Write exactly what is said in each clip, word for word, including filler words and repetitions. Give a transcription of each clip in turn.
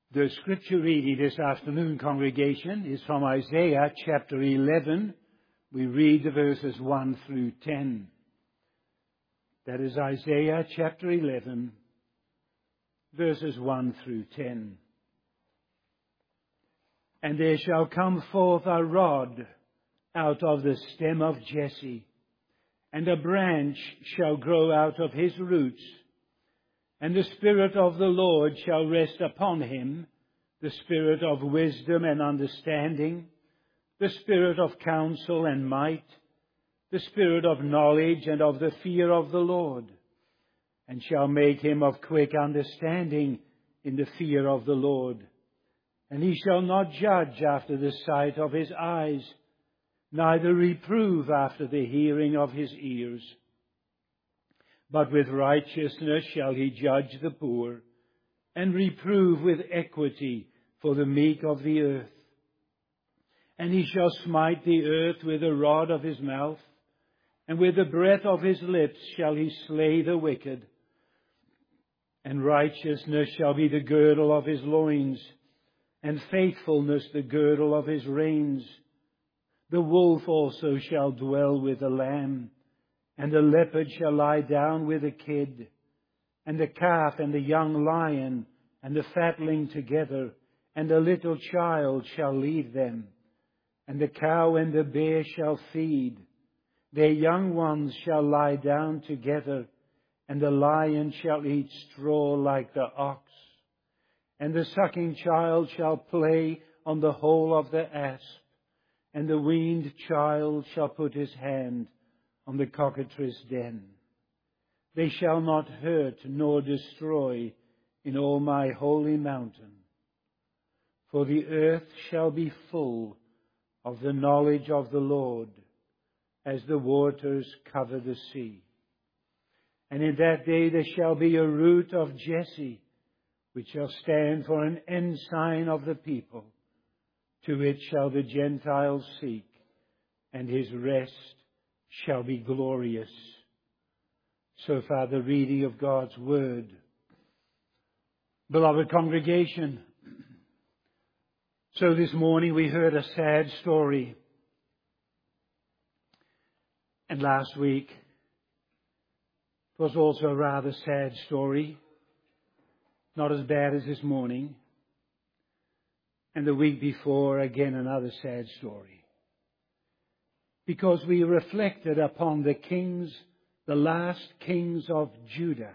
The scripture reading this afternoon, congregation, is from Isaiah chapter eleven. We read the verses one through ten. That is Isaiah chapter eleven, verses one through ten. And there shall come forth a rod out of the stem of Jesse, and a branch shall grow out of his roots. And the Spirit of the Lord shall rest upon him, the Spirit of wisdom and understanding, the Spirit of counsel and might, the Spirit of knowledge and of the fear of the Lord, and shall make him of quick understanding in the fear of the Lord. And he shall not judge after the sight of his eyes, neither reprove after the hearing of his ears. But with righteousness shall he judge the poor, and reprove with equity for the meek of the earth. And he shall smite the earth with the rod of his mouth, and with the breath of his lips shall he slay the wicked. And righteousness shall be the girdle of his loins, and faithfulness the girdle of his reins. The wolf also shall dwell with the lamb, and the leopard shall lie down with the kid, and the calf and the young lion and the fatling together, and the little child shall lead them. And the cow and the bear shall feed. Their young ones shall lie down together, and the lion shall eat straw like the ox. And the sucking child shall play on the hole of the asp, and the weaned child shall put his hand on the cockatrice den. They shall not hurt nor destroy in all my holy mountain. For the earth shall be full of the knowledge of the Lord, as the waters cover the sea. And in that day there shall be a root of Jesse, which shall stand for an ensign of the people. To it shall the Gentiles seek, and his rest shall be glorious. So far the reading of God's Word. Beloved congregation, so this morning we heard a sad story. And last week it was also a rather sad story. Not as bad as this morning. And the week before, again, another sad story. Because we reflected upon the kings, the last kings of Judah.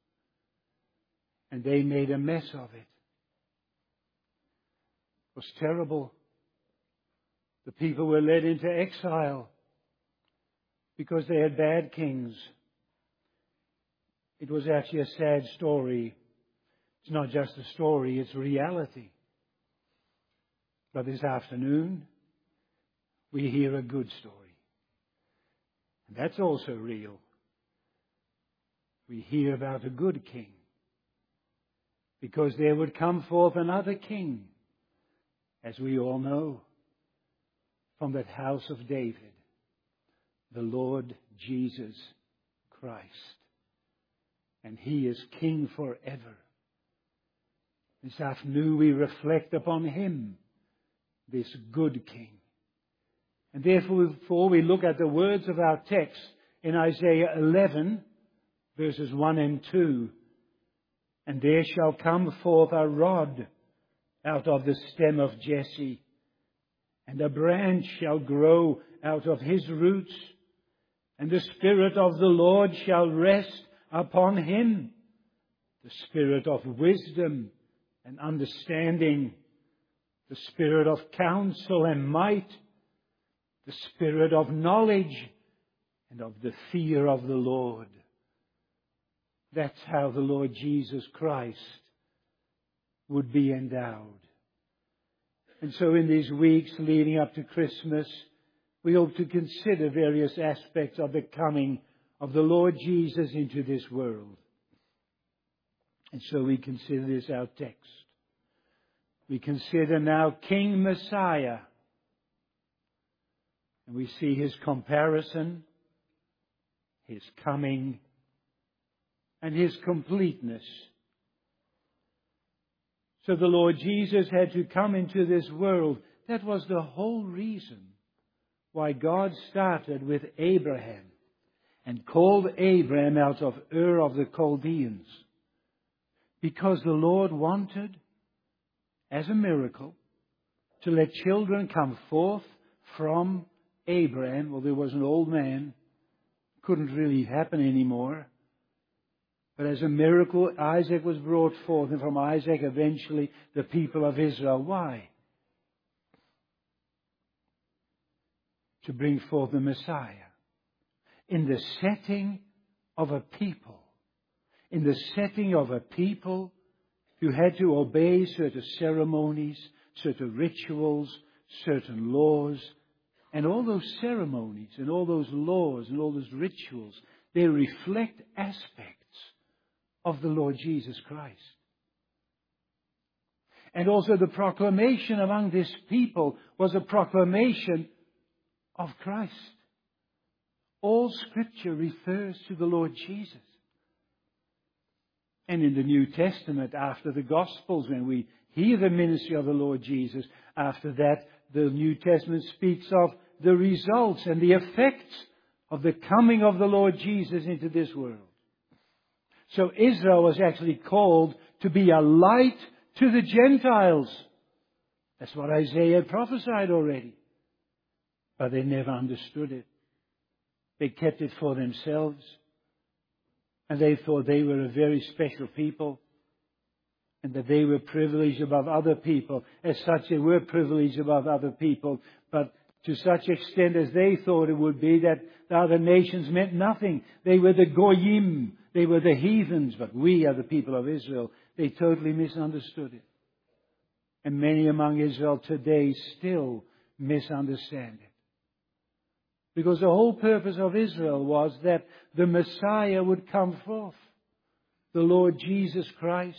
And they made a mess of it. It was terrible. The people were led into exile because they had bad kings. It was actually a sad story. It's not just a story, it's reality. But this afternoon, we hear a good story. And that's also real. We hear about a good king. Because there would come forth another king, as we all know, from that house of David, the Lord Jesus Christ. And he is king forever. This afternoon we reflect upon him, this good king. And therefore, before we look at the words of our text in Isaiah eleven, verses one and two, and there shall come forth a rod out of the stem of Jesse, and a branch shall grow out of his roots, and the Spirit of the Lord shall rest upon him, the Spirit of wisdom and understanding, the Spirit of counsel and might, the Spirit of knowledge and of the fear of the Lord. That's how the Lord Jesus Christ would be endowed. And so in these weeks leading up to Christmas, we hope to consider various aspects of the coming of the Lord Jesus into this world. And so we consider this our text. We consider now King Messiah. And we see his comparison, his coming, and his completeness. So the Lord Jesus had to come into this world. That was the whole reason why God started with Abraham and called Abraham out of Ur of the Chaldeans. Because the Lord wanted, as a miracle, to let children come forth from Abraham. Well, there was an old man. Couldn't really happen anymore. But as a miracle, Isaac was brought forth, and from Isaac eventually the people of Israel. Why? To bring forth the Messiah. In the setting of a people. In the setting of a people who had to obey certain ceremonies, certain rituals, certain laws. And all those ceremonies and all those laws and all those rituals, they reflect aspects of the Lord Jesus Christ. And also the proclamation among this people was a proclamation of Christ. All Scripture refers to the Lord Jesus. And in the New Testament, after the Gospels, when we hear the ministry of the Lord Jesus, after that, the New Testament speaks of the results and the effects of the coming of the Lord Jesus into this world. So Israel was actually called to be a light to the Gentiles. That's what Isaiah had prophesied already. But they never understood it. They kept it for themselves. And they thought they were a very special people. And that they were privileged above other people. As such, they were privileged above other people. But to such extent as they thought it would be, that the other nations meant nothing. They were the goyim. They were the heathens. But we are the people of Israel. They totally misunderstood it. And many among Israel today still misunderstand it. Because the whole purpose of Israel was that the Messiah would come forth. The Lord Jesus Christ.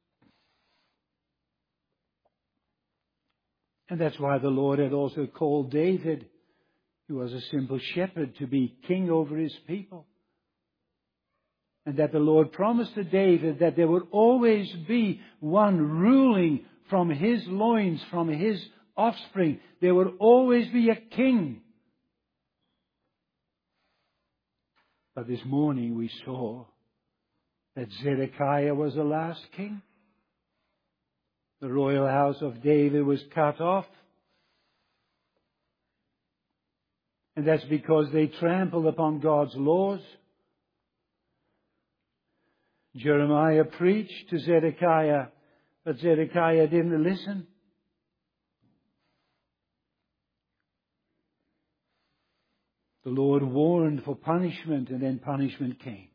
And that's why the Lord had also called David, who was a simple shepherd, to be king over his people. And that the Lord promised to David that there would always be one ruling from his loins, from his offspring. There would always be a king. But this morning we saw that Zedekiah was the last king. The royal house of David was cut off. And that's because they trampled upon God's laws. Jeremiah preached to Zedekiah, but Zedekiah didn't listen. The Lord warned for punishment, and then punishment came.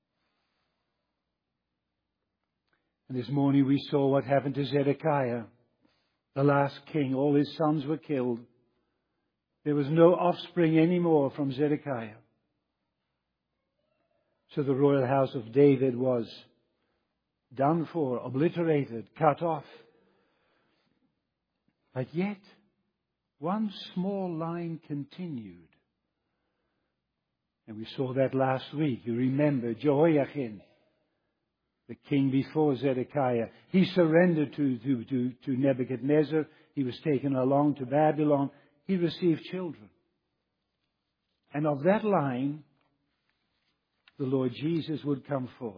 And this morning we saw what happened to Zedekiah, the last king. All his sons were killed. There was no offspring anymore from Zedekiah. So the royal house of David was done for, obliterated, cut off. But yet, one small line continued. And we saw that last week. You remember Jehoiachin, the king before Zedekiah. He surrendered to, to, to, to Nebuchadnezzar. He was taken along to Babylon. He received children. And of that line, the Lord Jesus would come forth.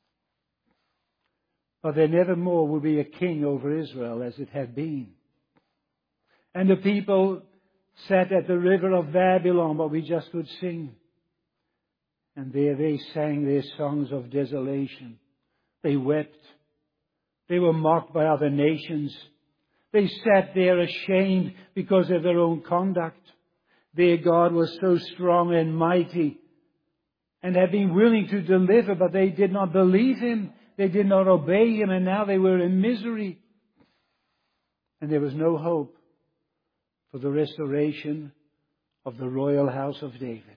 But there never more will be a king over Israel as it had been. And the people sat at the river of Babylon, what we just could sing. And there they sang their songs of desolation. They wept. They were mocked by other nations. They sat there ashamed because of their own conduct. Their God was so strong and mighty and had been willing to deliver, but they did not believe Him. They did not obey Him, and now they were in misery. And there was no hope for the restoration of the royal house of David.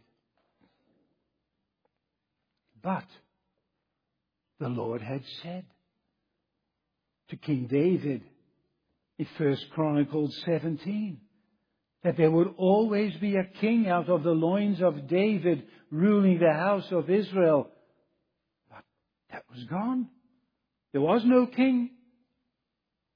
But the Lord had said to King David in First Chronicles seventeen that there would always be a king out of the loins of David ruling the house of Israel. But that was gone. There was no king.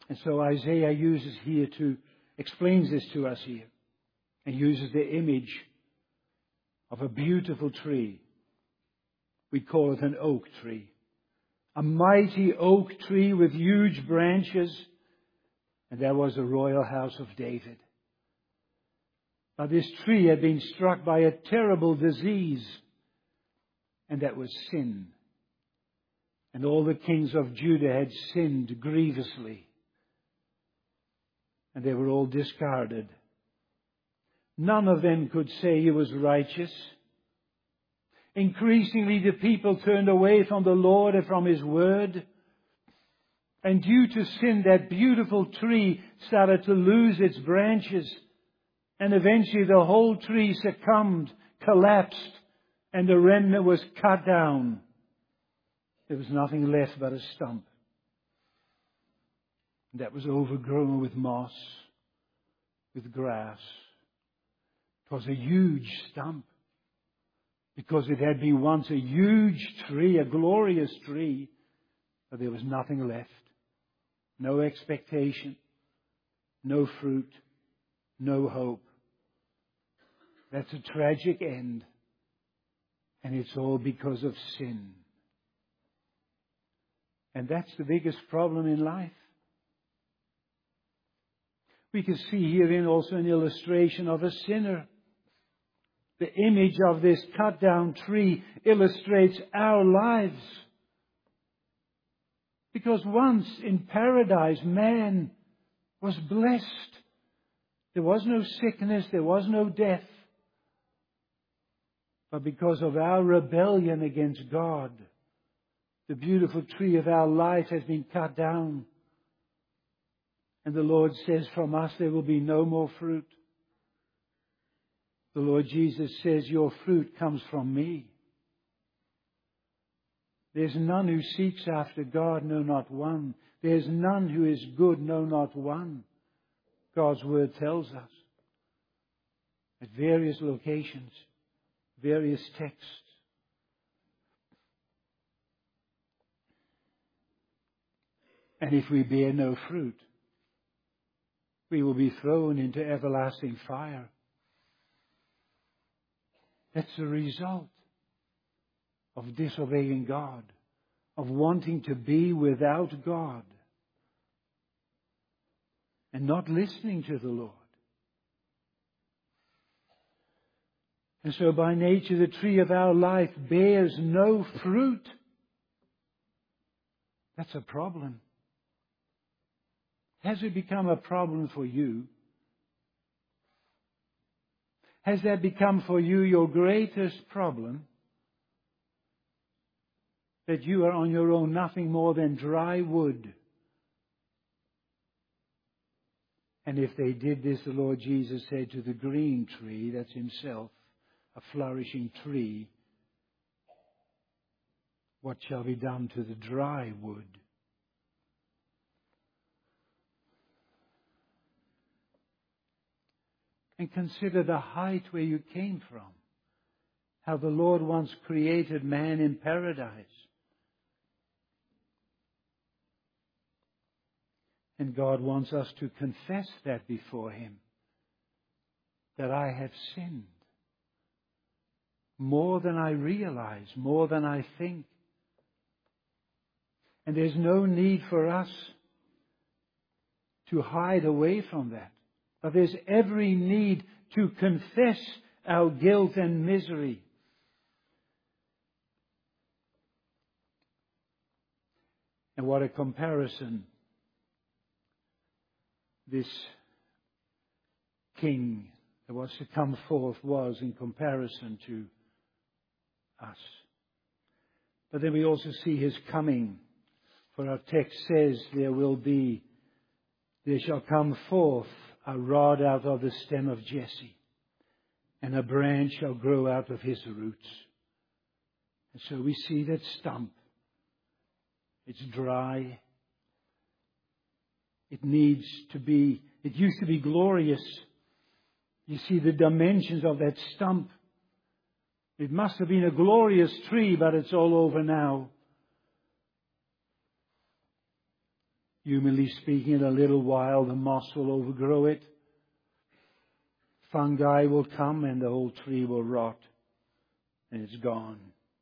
And so Isaiah uses here to, explains this to us here, and uses the image of a beautiful tree. We call it an oak tree. A mighty oak tree with huge branches. And that was the royal house of David. But this tree had been struck by a terrible disease. And that was sin. And all the kings of Judah had sinned grievously. And they were all discarded. None of them could say he was righteous. Increasingly the people turned away from the Lord and from His word. And due to sin, that beautiful tree started to lose its branches. And eventually the whole tree succumbed, collapsed, and the remnant was cut down. There was nothing left but a stump. That was overgrown with moss, with grass. It was a huge stump. Because it had been once a huge tree, a glorious tree, but there was nothing left. No expectation, no fruit, no hope. That's a tragic end. And it's all because of sin. And that's the biggest problem in life. We can see herein also an illustration of a sinner. The image of this cut down tree illustrates our lives. Because once in paradise, man was blessed. There was no sickness, there was no death. But because of our rebellion against God, the beautiful tree of our life has been cut down. And the Lord says, from us there will be no more fruit. The Lord Jesus says, your fruit comes from me. There's none who seeks after God, no, not one. There's none who is good, no, not one. God's word tells us at various locations, various texts. And if we bear no fruit, we will be thrown into everlasting fire. That's the result of disobeying God, of wanting to be without God, and not listening to the Lord. And so by nature, the tree of our life bears no fruit. That's a problem. Has it become a problem for you? Has that become for you your greatest problem? That you are on your own nothing more than dry wood. And if they did this, the Lord Jesus said to the green tree, that's Himself, a flourishing tree, what shall be done to the dry wood? And consider the height where you came from. How the Lord once created man in paradise. And God wants us to confess that before Him. That I have sinned. More than I realize, more than I think. And there's no need for us to hide away from that. But there's every need to confess our guilt and misery. And what a comparison this king that was to come forth was in comparison to us. But then we also see His coming. For our text says there will be, there shall come forth a rod out of the stem of Jesse, and a branch shall grow out of his roots. And so we see that stump. It's dry. It needs to be, it used to be glorious. You see the dimensions of that stump. It must have been a glorious tree, but it's all over now. Humanly speaking, in a little while the moss will overgrow it. Fungi will come and the whole tree will rot. And it's gone.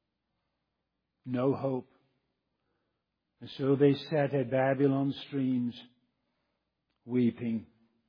No hope. And so they sat at Babylon's streams, weeping.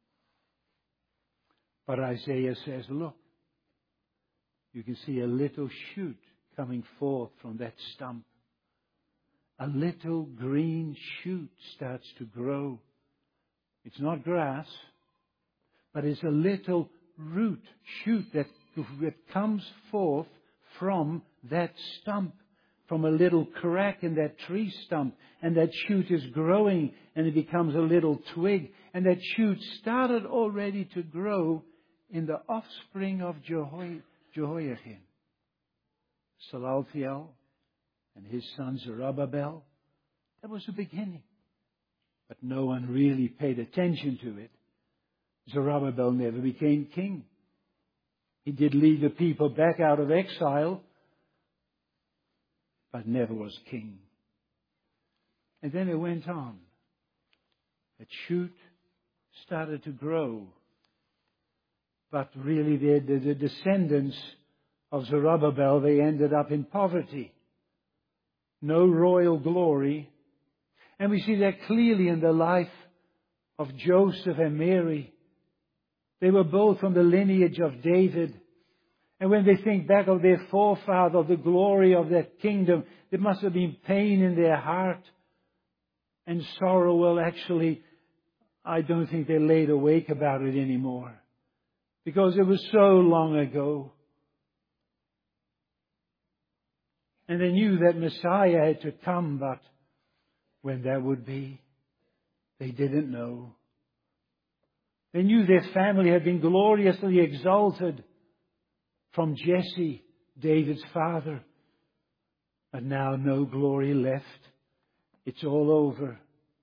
But Isaiah says, look, you can see a little shoot coming forth from that stump. A little green shoot starts to grow. It's not grass, but it's a little root shoot that, that comes forth from that stump, from a little crack in that tree stump. And that shoot is growing and it becomes a little twig. And that shoot started already to grow in the offspring of Jeho- Jehoiakim. Salalthiel and his son Zerubbabel. That was the beginning. But no one really paid attention to it. Zerubbabel never became king. He did lead the people back out of exile, but never was king. And then it went on. That shoot started to grow. But really the, the, the descendants of Zerubbabel, they ended up in poverty. No royal glory. And we see that clearly in the life of Joseph and Mary. They were both from the lineage of David. And when they think back of their forefather, of the glory of that kingdom, there must have been pain in their heart and sorrow. Well, actually, I don't think they laid awake about it anymore. Because it was so long ago. And they knew that Messiah had to come, but when that would be, they didn't know. They knew their family had been gloriously exalted from Jesse, David's father. But now no glory left. It's all over.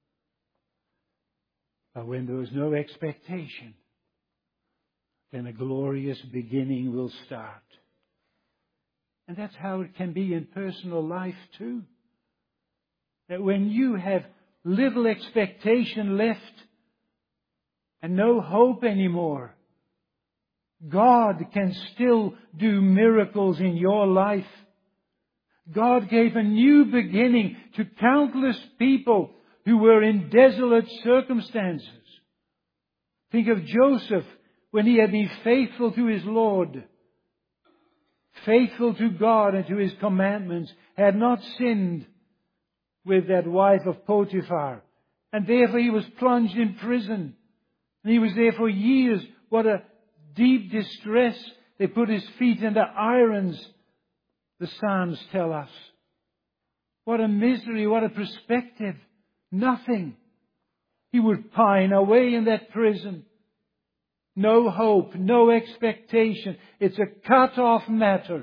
But when there was no expectation, then a glorious beginning will start. And that's how it can be in personal life too. That when you have little expectation left and no hope anymore, God can still do miracles in your life. God gave a new beginning to countless people who were in desolate circumstances. Think of Joseph when he had been faithful to his Lord, faithful to God and to His commandments, had not sinned with that wife of Potiphar. And therefore he was plunged in prison. And he was there for years. What a deep distress. They put his feet into irons, the Psalms tell us. What a misery, what a perspective. Nothing. He would pine away in that prison. No hope, no expectation. It's a cut-off matter.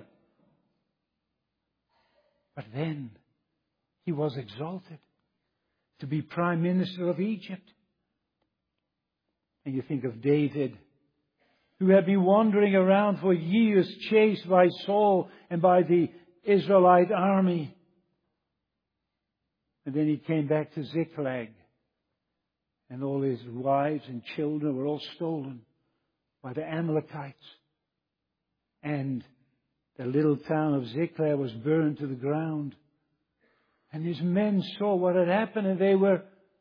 But then he was exalted to be Prime Minister of Egypt. And you think of David, who had been wandering around for years, chased by Saul and by the Israelite army. And then he came back to Ziklag. And all his wives and children were all stolen by the Amalekites. And the little town of Ziklag was burned to the ground. And his men saw what had happened, and they were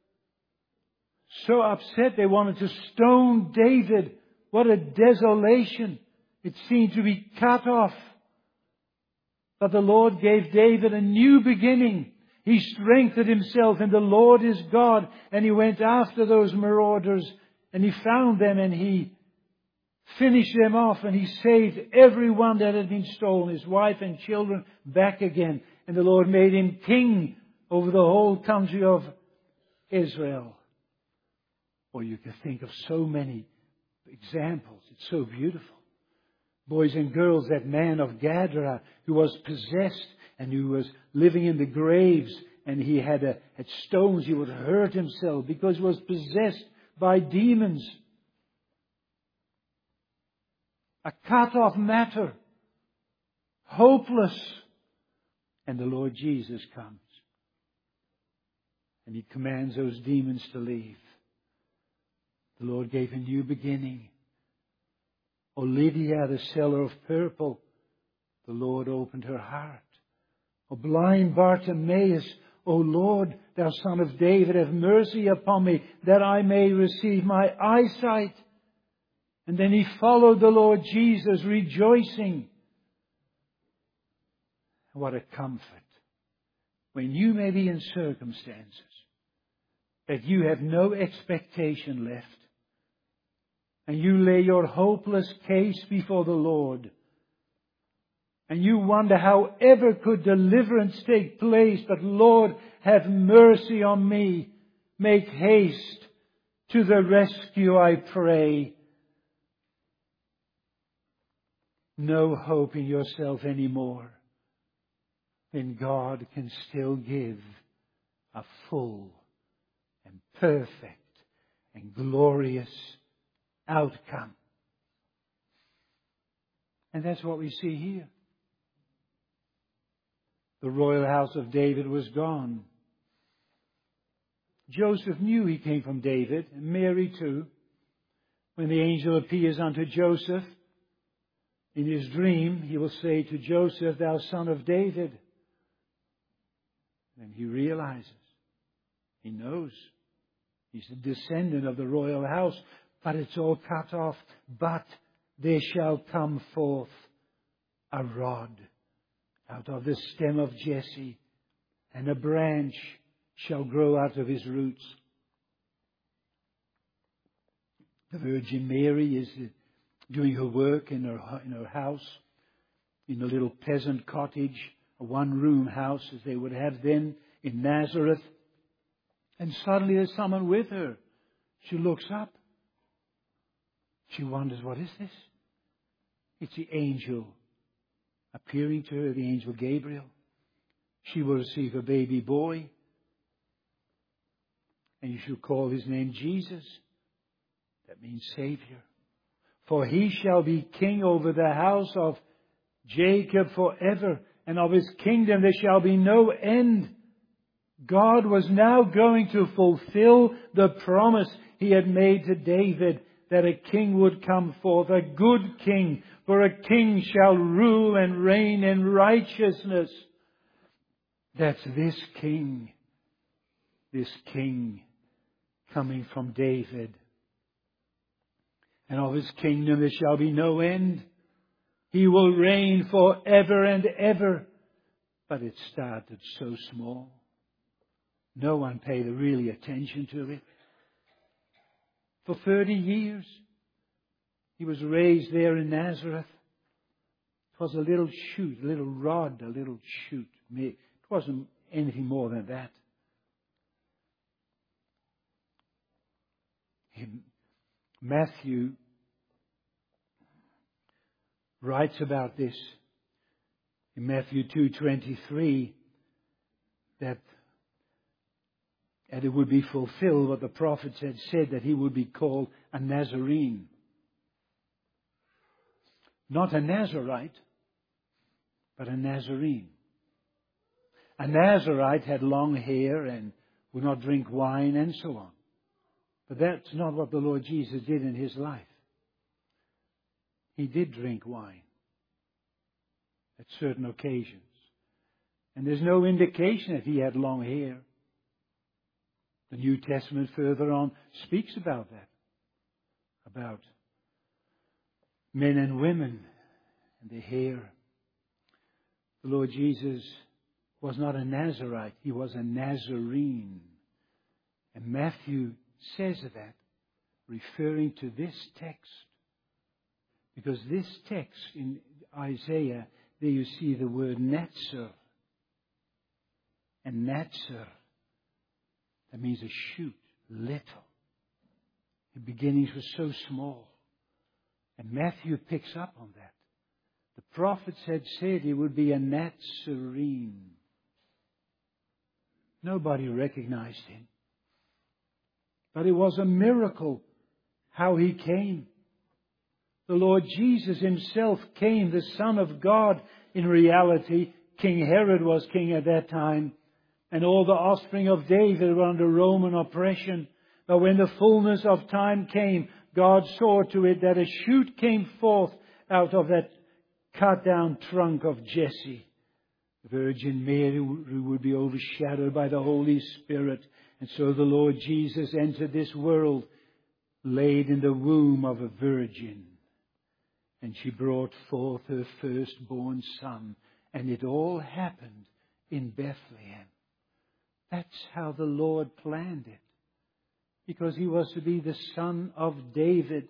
so upset they wanted to stone David. What a desolation. It seemed to be cut off. But the Lord gave David a new beginning. He strengthened himself in the Lord his God, and he went after those marauders, and he found them, and he finished them off, and he saved everyone that had been stolen, his wife and children, back again. And the Lord made him king over the whole country of Israel. Or you can think of so many examples. It's so beautiful. Boys and girls, that man of Gadara who was possessed and who was living in the graves, and he had, a, had stones, he would hurt himself because he was possessed by demons. A cut-off matter. Hopeless. And the Lord Jesus comes. And He commands those demons to leave. The Lord gave a new beginning. O Lydia, the seller of purple, the Lord opened her heart. O blind Bartimaeus, O Lord, thou Son of David, have mercy upon me, that I may receive my eyesight. And then he followed the Lord Jesus, rejoicing. What a comfort when you may be in circumstances that you have no expectation left, and you lay your hopeless case before the Lord, and you wonder how ever could deliverance take place, but Lord, have mercy on me. Make haste to the rescue, I pray. No hope in yourself anymore. Then God can still give a full and perfect and glorious outcome. And that's what we see here. The royal house of David was gone. Joseph knew he came from David, and Mary too. When the angel appears unto Joseph, in his dream, he will say to Joseph, thou son of David. And he realizes, he knows, he's a descendant of the royal house, but it's all cut off. But there shall come forth a rod out of the stem of Jesse, and a branch shall grow out of his roots. The Virgin Mary is doing her work in her, in her house, in a little peasant cottage, a one-room house as they would have then in Nazareth. And suddenly there's someone with her. She looks up. She wonders, what is this? It's the angel appearing to her, the angel Gabriel. She will receive a baby boy, and you shall call his name Jesus. That means Savior. For he shall be king over the house of Jacob forever, and of his kingdom there shall be no end. God was now going to fulfill the promise he had made to David, that a king would come forth, a good king, for a king shall rule and reign in righteousness. That's this king, this king coming from David. And of his kingdom there shall be no end. He will reign forever and ever. But it started so small. No one paid really attention to it. For thirty years, he was raised there in Nazareth. It was a little shoot, a little rod, a little shoot. It wasn't anything more than that. Matthew writes about this in Matthew two twenty-three, that and it would be fulfilled what the prophets had said, that he would be called a Nazarene. Not a Nazarite, but a Nazarene. A Nazarite had long hair and would not drink wine and so on. But that's not what the Lord Jesus did in his life. He did drink wine at certain occasions. And there's no indication that he had long hair. The New Testament further on speaks about that. About men and women and their hair. The Lord Jesus was not a Nazarite. He was a Nazarene. And Matthew says that, referring to this text. Because this text in Isaiah, there you see the word Netzer. And Netzer, that means a shoot, little. The beginnings were so small. And Matthew picks up on that. The prophets had said he would be a Nazarene. Nobody recognized him. But it was a miracle how he came. The Lord Jesus himself came, the Son of God. In reality, King Herod was king at that time. and all the offspring of David were under Roman oppression. But when the fullness of time came, God saw to it that a shoot came forth out of that cut down trunk of Jesse. The Virgin Mary who would be overshadowed by the Holy Spirit. And so the Lord Jesus entered this world, laid in the womb of a virgin. And she brought forth her firstborn son. And it all happened in Bethlehem. That's how the Lord planned it. Because He was to be the son of David.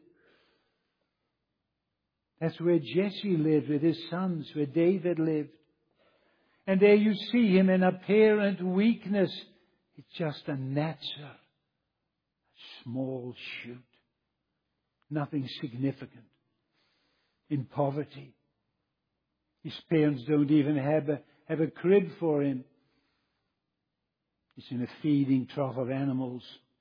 That's where Jesse lived with his sons, where David lived. And there you see Him in apparent weakness. It's just a natzer, a small shoot. Nothing significant. In poverty. His parents don't even have a, have a crib for Him. He's in a feeding trough of animals.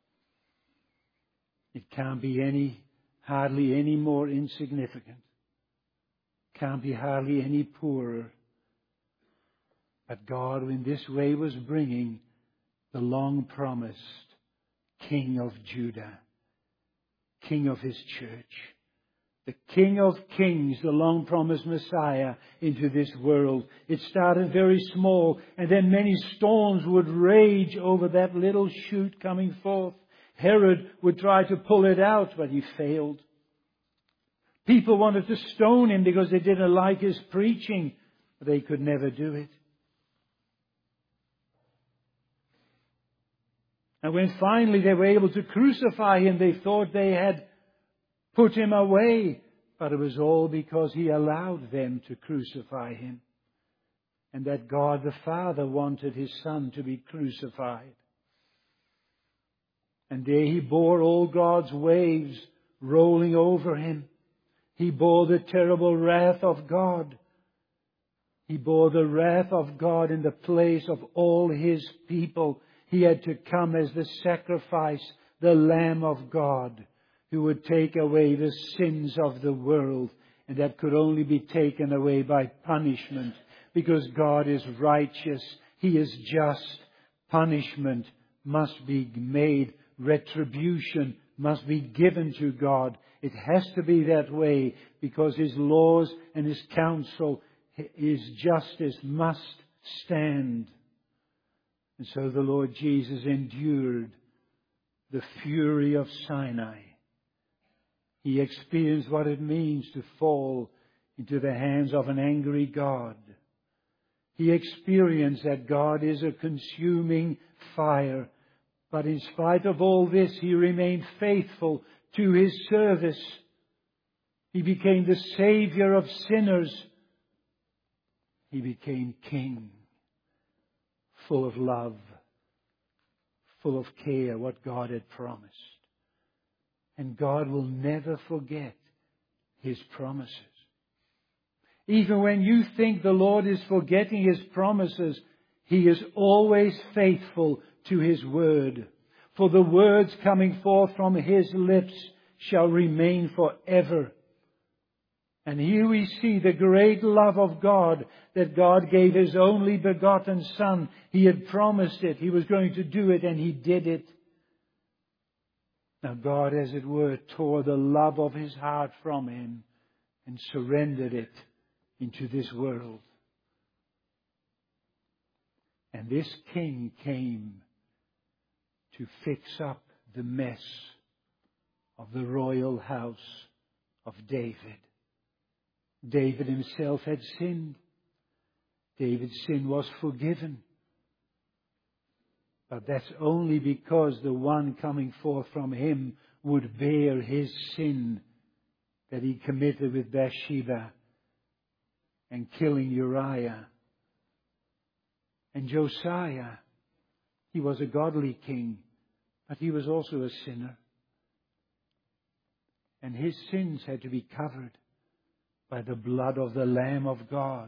It can't be any, hardly any more insignificant. Can't be hardly any poorer. But God in this way was bringing the long-promised King of Judah, King of His church, the King of Kings, the long-promised Messiah, into this world. It started very small, and then many storms would rage over that little shoot coming forth. Herod would try to pull it out, but he failed. People wanted to stone Him because they didn't like His preaching, but they could never do it. And when finally they were able to crucify Him, they thought they had put Him away. But it was all because He allowed them to crucify Him. And that God the Father wanted His Son to be crucified. And there He bore all God's waves rolling over Him. He bore the terrible wrath of God. He bore the wrath of God in the place of all His people. He had to come as the sacrifice, the Lamb of God, who would take away the sins of the world. And that could only be taken away by punishment, because God is righteous. He is just. Punishment must be made. Retribution must be given to God. It has to be that way, because His laws and His counsel, His justice must stand. And so the Lord Jesus endured the fury of Sinai. He experienced what it means to fall into the hands of an angry God. He experienced that God is a consuming fire. But in spite of all this, He remained faithful to His service. He became the Savior of sinners. He became King, full of love, full of care, what God had promised. And God will never forget His promises. Even when you think the Lord is forgetting His promises, He is always faithful to His word. For the words coming forth from His lips shall remain forever. And here we see the great love of God, that God gave His only begotten Son. He had promised it. He was going to do it, and He did it. Now God, as it were, tore the love of His heart from Him and surrendered it into this world. And this King came to fix up the mess of the royal house of David. David himself had sinned. David's sin was forgiven. But that's only because the one coming forth from him would bear his sin that he committed with Bathsheba and killing Uriah. And Josiah, he was a godly king, but he was also a sinner. And his sins had to be covered by the blood of the Lamb of God.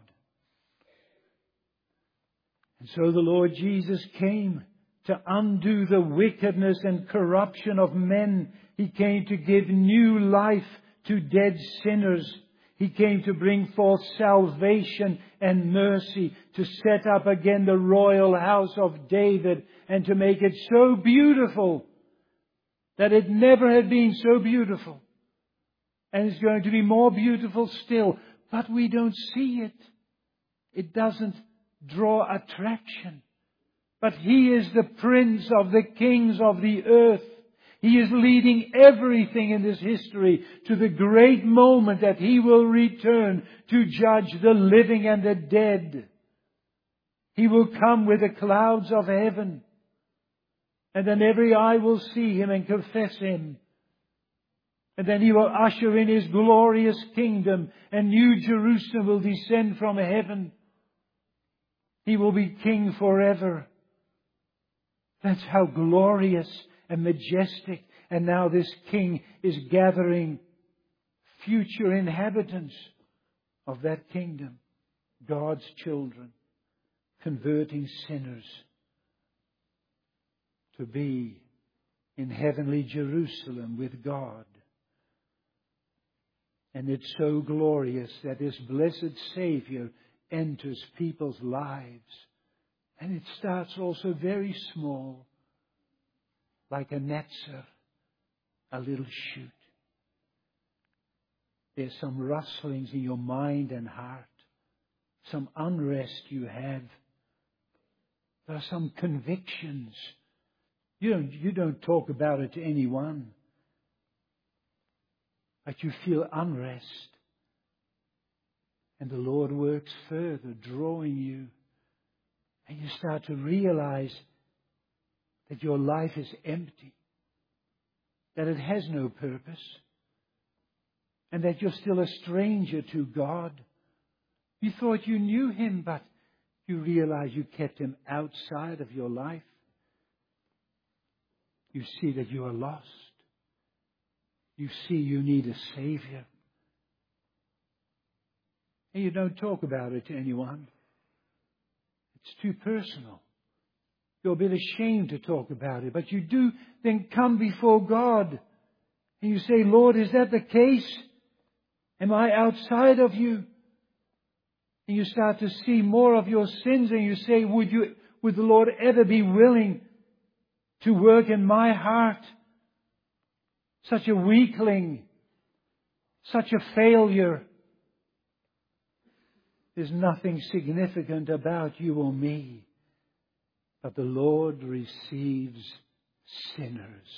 And so the Lord Jesus came to undo the wickedness and corruption of men. He came to give new life to dead sinners. He came to bring forth salvation and mercy, to set up again the royal house of David, and to make it so beautiful that it never had been so beautiful. And it's going to be more beautiful still. But we don't see it. It doesn't draw attraction. But He is the Prince of the kings of the earth. He is leading everything in this history to the great moment that He will return to judge the living and the dead. He will come with the clouds of heaven. And then every eye will see Him and confess Him. And then He will usher in His glorious kingdom, and New Jerusalem will descend from heaven. He will be King forever. That's how glorious and majestic. And now this King is gathering future inhabitants of that kingdom, God's children, converting sinners to be in heavenly Jerusalem with God. And it's so glorious that this blessed Savior enters people's lives. And it starts also very small, like a netzer, a little shoot. There's some rustlings in your mind and heart, some unrest you have. There are some convictions. You don't, you don't talk about it to anyone, but you feel unrest. And the Lord works further, drawing you. And you start to realize that your life is empty, that it has no purpose, and that you're still a stranger to God. You thought you knew Him, but you realize you kept Him outside of your life. You see that you are lost. You see you need a Savior. And you don't talk about it to anyone. It's too personal. You're a bit ashamed to talk about it. But you do then come before God. And you say, Lord, is that the case? Am I outside of you? And you start to see more of your sins. And you say, would you, would the Lord ever be willing to work in my heart? Such a weakling. Such a failure. There's nothing significant about you or me. But the Lord receives sinners.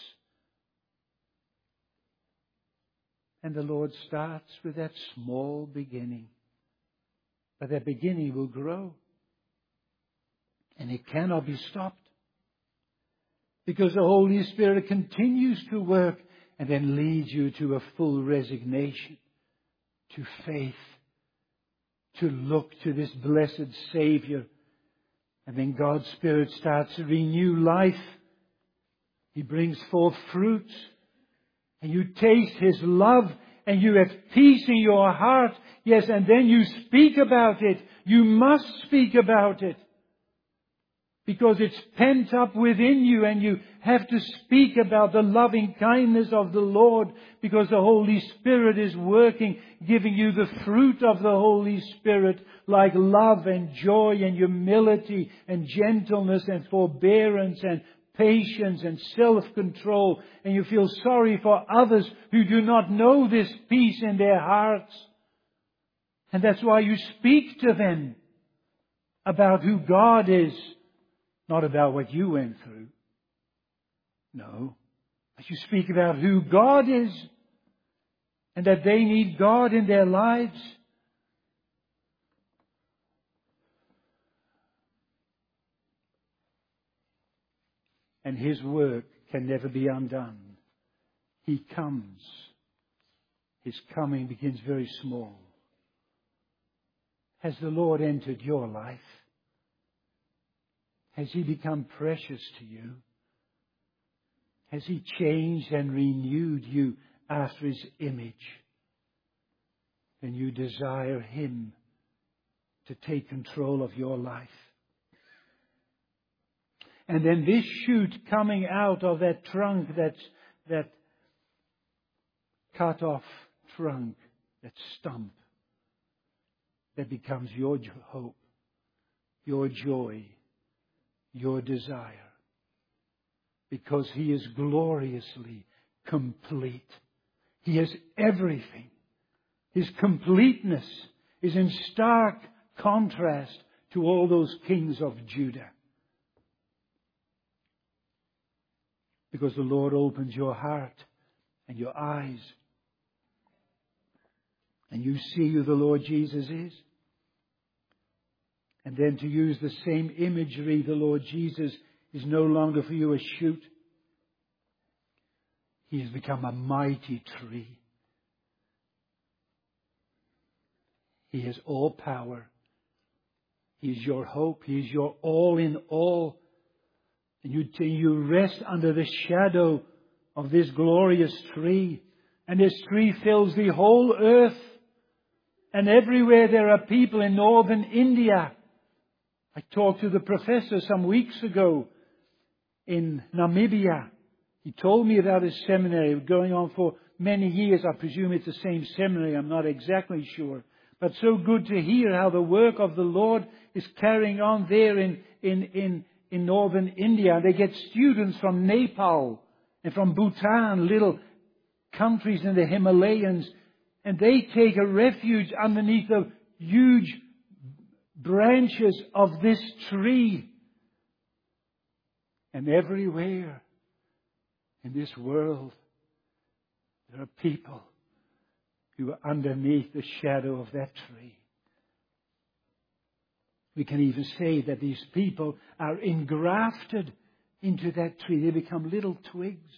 And the Lord starts with that small beginning. But that beginning will grow. And it cannot be stopped. Because the Holy Spirit continues to work and then leads you to a full resignation, to faith, to look to this blessed Savior. And then God's Spirit starts to renew life. He brings forth fruit. And you taste His love. And you have peace in your heart. Yes, and then you speak about it. You must speak about it. Because it's pent up within you. And you have to speak about the loving kindness of the Lord. Because the Holy Spirit is working, giving you the fruit of the Holy Spirit, like love and joy and humility and gentleness and forbearance and patience and self-control. And you feel sorry for others who do not know this peace in their hearts. And that's why you speak to them about who God is, not about what you went through. No. But you speak about who God is and that they need God in their lives. And His work can never be undone. He comes. His coming begins very small. Has the Lord entered your life? Has He become precious to you? Has He changed and renewed you after His image? Then you desire Him to take control of your life. And then this shoot coming out of that trunk, that, that cut off trunk, that stump, that becomes your hope, your joy, your desire. Because He is gloriously complete. He has everything. His completeness is in stark contrast to all those kings of Judah. Because the Lord opens your heart and your eyes, and you see who the Lord Jesus is. And then, to use the same imagery, the Lord Jesus is no longer for you a shoot. He has become a mighty tree. He has all power. He is your hope. He is your all in all. And you, you rest under the shadow of this glorious tree. And this tree fills the whole earth. And everywhere there are people in northern India. I talked to the professor some weeks ago in Namibia. He told me about his seminary going on for many years. I presume it's the same seminary. I'm not exactly sure. But so good to hear how the work of the Lord is carrying on there in, in, in, in northern India. They get students from Nepal and from Bhutan, little countries in the Himalayas, and they take a refuge underneath the huge branches of this tree. And everywhere in this world, there are people who are underneath the shadow of that tree. We can even say that these people are engrafted into that tree. They become little twigs.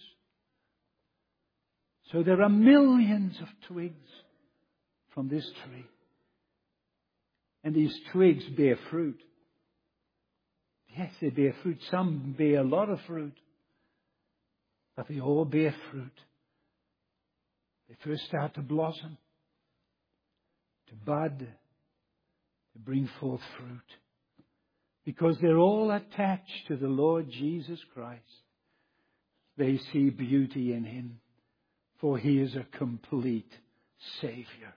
So there are millions of twigs from this tree. And these twigs bear fruit. Yes, they bear fruit. Some bear a lot of fruit. But they all bear fruit. They first start to blossom, to bud, to bring forth fruit. Because they're all attached to the Lord Jesus Christ. They see beauty in Him, for He is a complete Savior.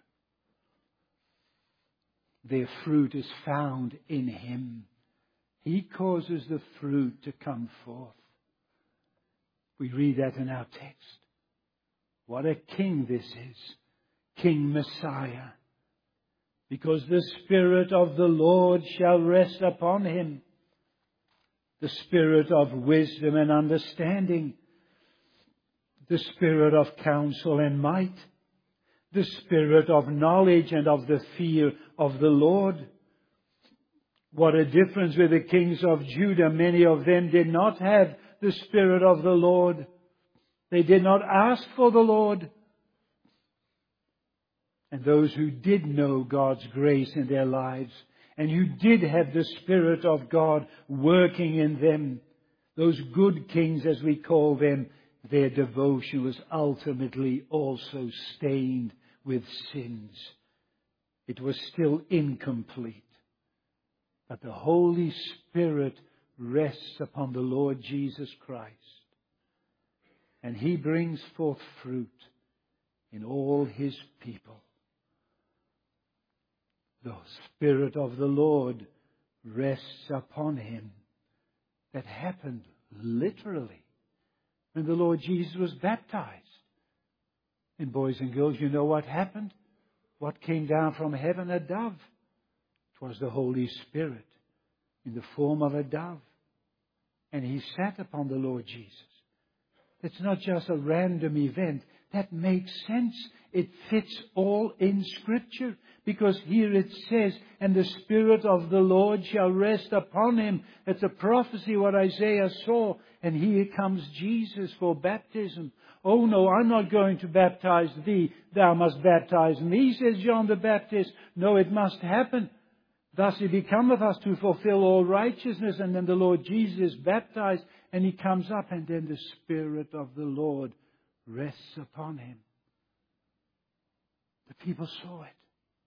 Their fruit is found in Him. He causes the fruit to come forth. We read that in our text. What a king this is. King Messiah. Because the Spirit of the Lord shall rest upon Him. The Spirit of wisdom and understanding. The Spirit of counsel and might. The Spirit of knowledge and of the fear of the Lord. What a difference with the kings of Judah. Many of them did not have the Spirit of the Lord. They did not ask for the Lord. And those who did know God's grace in their lives, and who did have the Spirit of God working in them, those good kings as we call them, their devotion was ultimately also stained with sins. It was still incomplete. But the Holy Spirit rests upon the Lord Jesus Christ. And He brings forth fruit in all His people. The Spirit of the Lord rests upon Him. That happened literally when the Lord Jesus was baptized. And boys and girls, you know what happened? What came down from heaven? A dove. It was the Holy Spirit in the form of a dove. And He sat upon the Lord Jesus. It's not just a random event. That makes sense. It fits all in Scripture. Because here it says, and the Spirit of the Lord shall rest upon Him. It's a prophecy what Isaiah saw. And here comes Jesus for baptism. Oh no, I'm not going to baptize thee. Thou must baptize me, says John the Baptist. No, it must happen. Thus it becometh us to fulfill all righteousness. And then the Lord Jesus is baptized. And He comes up, and then the Spirit of the Lord rests upon Him. The people saw it.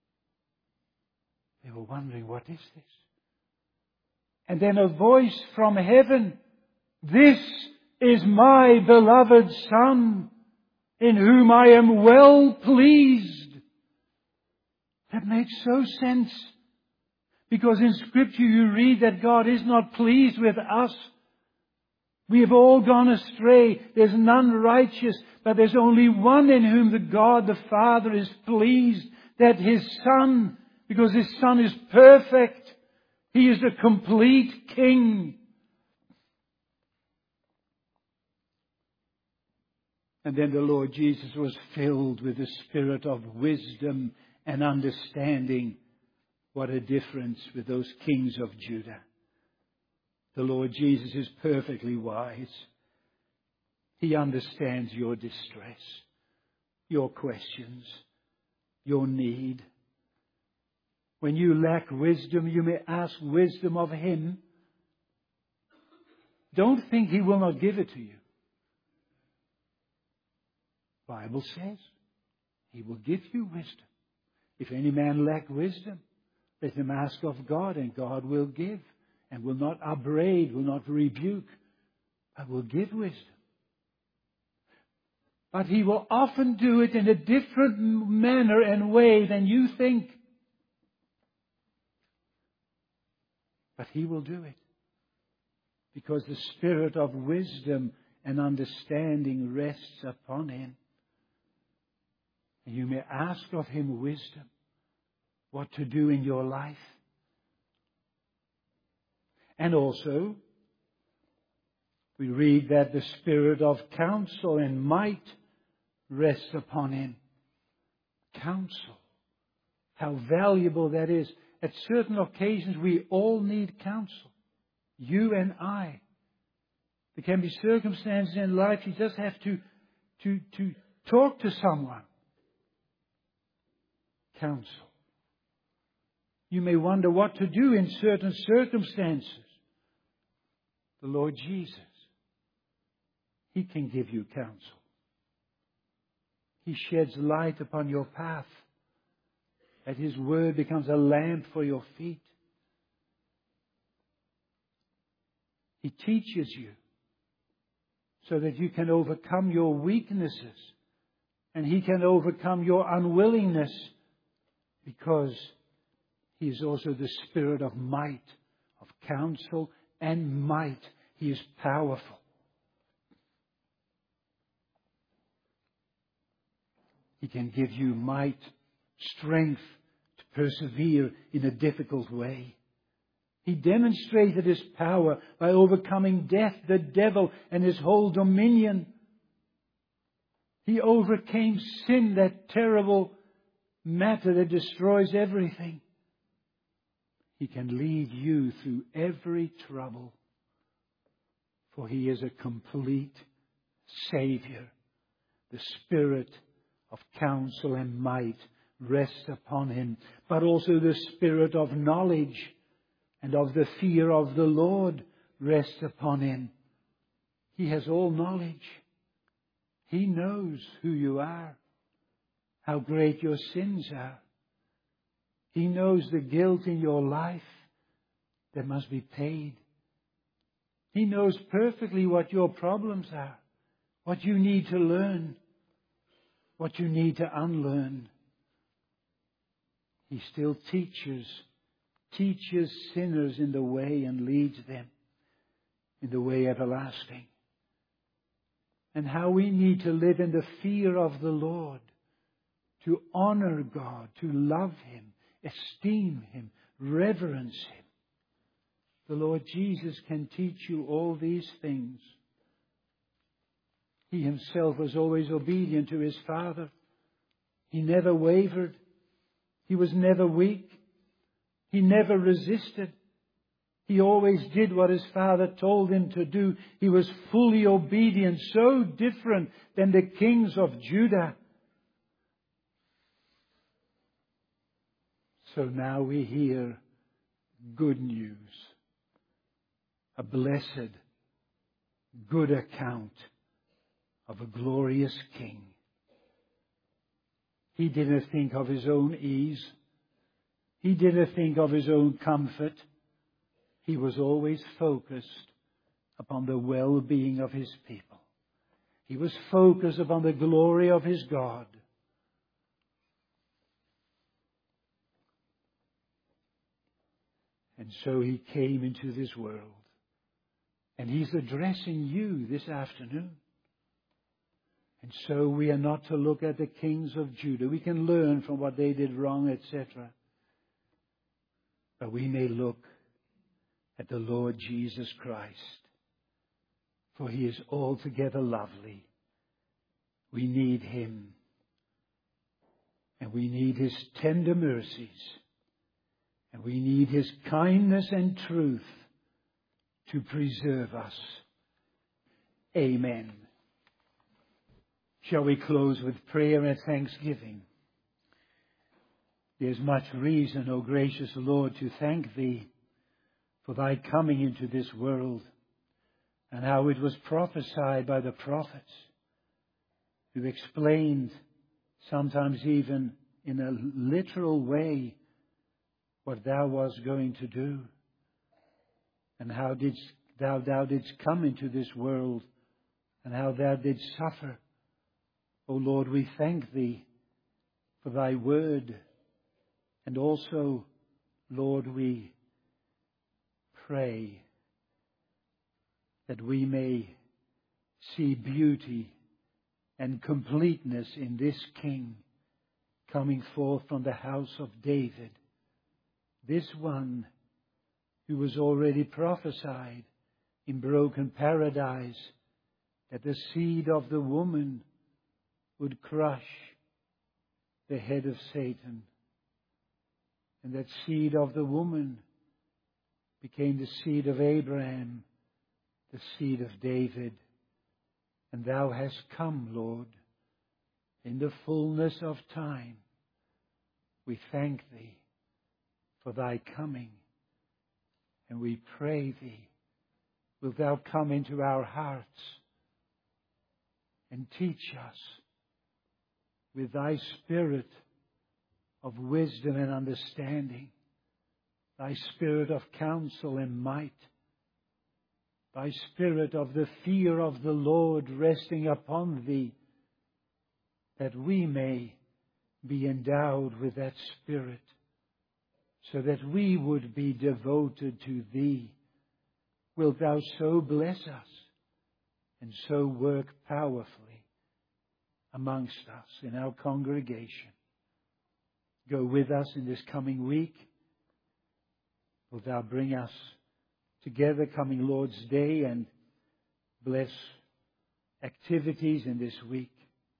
They were wondering, what is this? And then a voice from heaven, this is my beloved Son, in whom I am well pleased. That makes so sense. Because in Scripture you read that God is not pleased with us. We have all gone astray. There's none righteous. But there's only one in whom the God the Father is pleased. That His Son, because His Son is perfect. He is the complete King. And then the Lord Jesus was filled with the spirit of wisdom and understanding. What a difference with those kings of Judah. The Lord Jesus is perfectly wise. He understands your distress, your questions, your need. When you lack wisdom, you may ask wisdom of Him. Don't think He will not give it to you. The Bible says He will give you wisdom. If any man lack wisdom, let him ask of God, and God will give, and will not upbraid, will not rebuke, but will give wisdom. But He will often do it in a different manner and way than you think. But He will do it. Because the spirit of wisdom and understanding rests upon Him. And you may ask of Him wisdom. What to do in your life. And also, we read that the spirit of counsel and might rests upon Him. Counsel. How valuable that is. At certain occasions, we all need counsel. You and I. There can be circumstances in life you just have to, to, to talk to someone. Counsel. You may wonder what to do in certain circumstances. The Lord Jesus, He can give you counsel. He sheds light upon your path. That His word becomes a lamp for your feet. He teaches you so that you can overcome your weaknesses. And He can overcome your unwillingness because He is also the spirit of might, of counsel and might. He is powerful. He can give you might, strength to persevere in a difficult way. He demonstrated His power by overcoming death, the devil, and his whole dominion. He overcame sin, that terrible matter that destroys everything. He can lead you through every trouble. For He is a complete Savior. The spirit of counsel and might rests upon Him. But also the spirit of knowledge and of the fear of the Lord rests upon Him. He has all knowledge. He knows who you are. How great your sins are. He knows the guilt in your life that must be paid. He knows perfectly what your problems are, what you need to learn, what you need to unlearn. He still teaches, teaches sinners in the way and leads them in the way everlasting. And how we need to live in the fear of the Lord, to honor God, to love Him, esteem Him, reverence Him. The Lord Jesus can teach you all these things. He Himself was always obedient to His Father. He never wavered. He was never weak. He never resisted. He always did what His Father told Him to do. He was fully obedient, so different than the kings of Judah. So now we hear good news. A blessed, good account of a glorious King. He didn't think of His own ease. He didn't think of His own comfort. He was always focused upon the well-being of His people. He was focused upon the glory of His God. And so he came into this world. And he's addressing you this afternoon. And so we are not to look at the kings of Judah. We can learn from what they did wrong, et cetera. But we may look at the Lord Jesus Christ. For he is altogether lovely. We need him. And we need his tender mercies. And we need his kindness and truth to preserve us. Amen. Shall we close with prayer and thanksgiving? There's much reason, O gracious Lord, to thank thee for thy coming into this world, and how it was prophesied by the prophets, who explained, sometimes even in a literal way, what thou wast going to do, and how didst thou, thou didst come into this world, and how thou didst suffer. O Lord, we thank thee for thy word, and also, Lord, we pray that we may see beauty and completeness in this King coming forth from the house of David, this one who was already prophesied in broken paradise that the seed of the woman would crush the head of Satan. And that seed of the woman became the seed of Abraham, the seed of David. And thou hast come, Lord, in the fullness of time. We thank thee for thy coming. And we pray thee, wilt thou come into our hearts and teach us with thy spirit of wisdom and understanding, thy spirit of counsel and might, thy spirit of the fear of the Lord resting upon thee, that we may be endowed with that spirit, so that we would be devoted to thee. Wilt thou so bless us and so work powerfully amongst us in our congregation? Go with us in this coming week. Wilt thou bring us together coming Lord's Day, and bless activities in this week.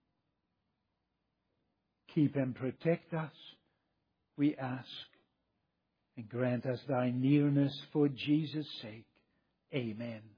Keep and protect us, we ask, and grant us thy nearness for Jesus' sake. Amen.